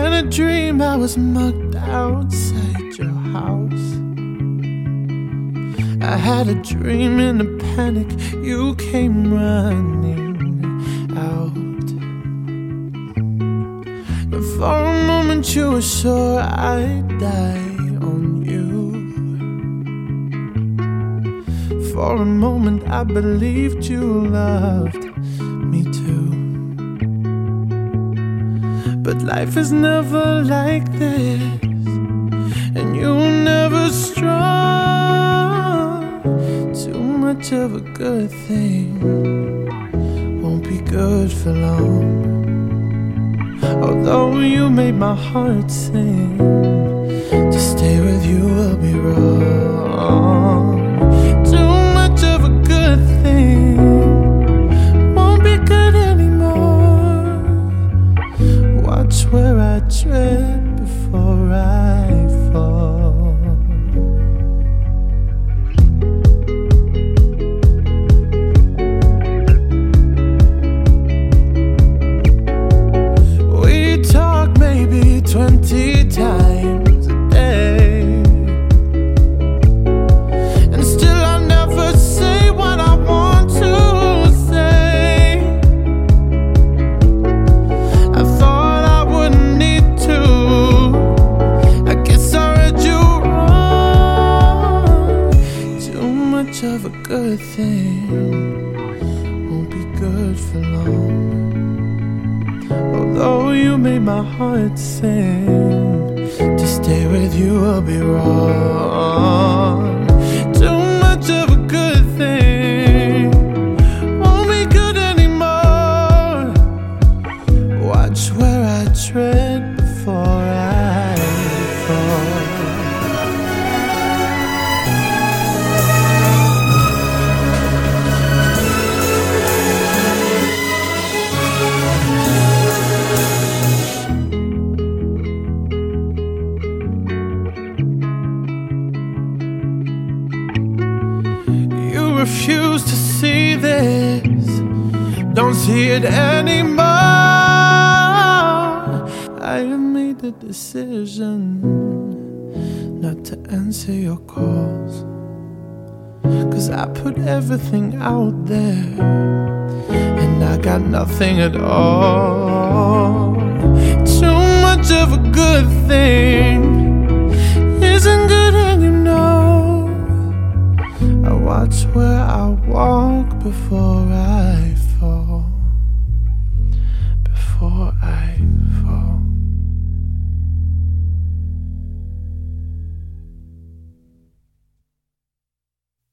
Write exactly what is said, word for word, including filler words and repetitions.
In a dream I was mugged outside your house. I had a dream in a panic, you came running out. And for a moment you were sure I'd die on you. For a moment I believed you loved me too. But life is never like this, and you're never strong. Too much of a good thing won't be good for long. Although you made my heart sing, to stay with you will be wrong. Too much of a good thing won't be good anymore. Watch where I tread before I fall. We talk maybe twenty times a day, and still I never say what I want to say. I thought I wouldn't need to. I guess I read you wrong. Too much of a good thing won't be good for long. Although you made my heart sing, to stay with you will be wrong. Too much of a good thing won't be good anymore. Watch where I tread before I fall. Refuse to see this, don't see it anymore. I have made the decision not to answer your calls, 'cause I put everything out there and I got nothing at all. Too much of a good thing isn't good anymore. I watch where I walk before I